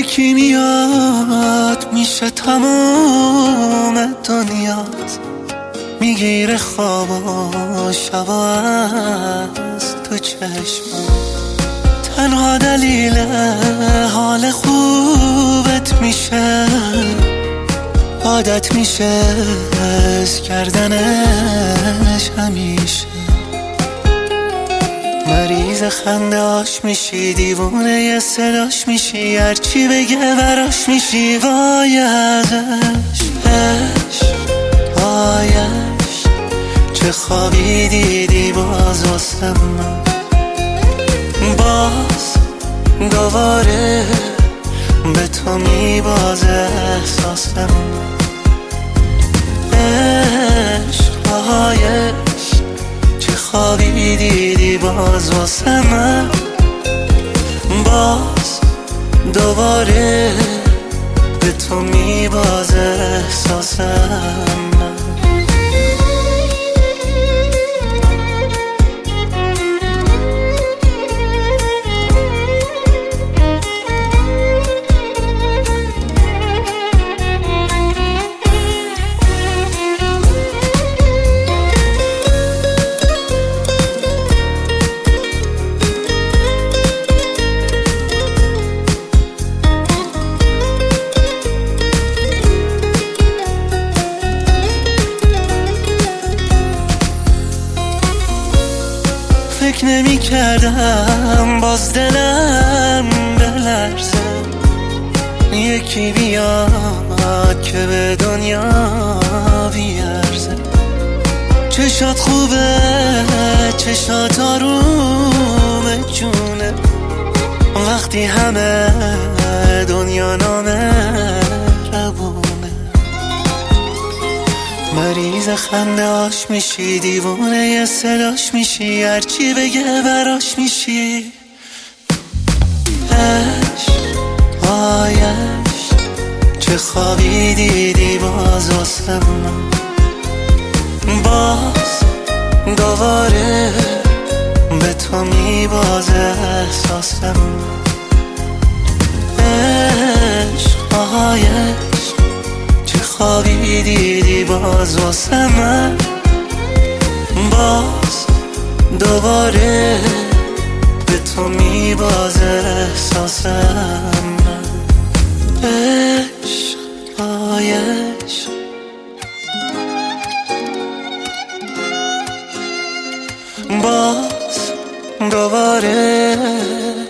یکی میاد میشه تمام دنیات، میگیره خواب و شبا از تو چشم. تنها دلیل حال خوبت میشه، عادت میشه از کردنش همیشه. مریض خنده هاش میشی، دیوونه ی صداش میشی، هرچی بگه براش میشی. وای ازش وایش، چه خوابی دیدی باز واسه من، باز دوباره به تو میبازه احساسم. عشقایش، چه خوابی دیدی باز واسه من، باز دوباره به تو میبازه احساسم. فکر نمی کردم باز دلم بلرزه، یکی بیاد که به دنیا بیارزه. چشات خوبه، چشات آروم جونه، وقتی همه دنیا نامه ربونه. مریض خنده هاش میشی، دیوونه ی صداش میشی، هرچی بگه براش میشی. وایش، چه خوابی دیدی باز واسه من، باز دوباره به تو میبازه احساسم. عشقایش، چه خوابی دیدی باز واسه من، باز دوباره به تو میبازه احساسم. عشقایش، باز دوباره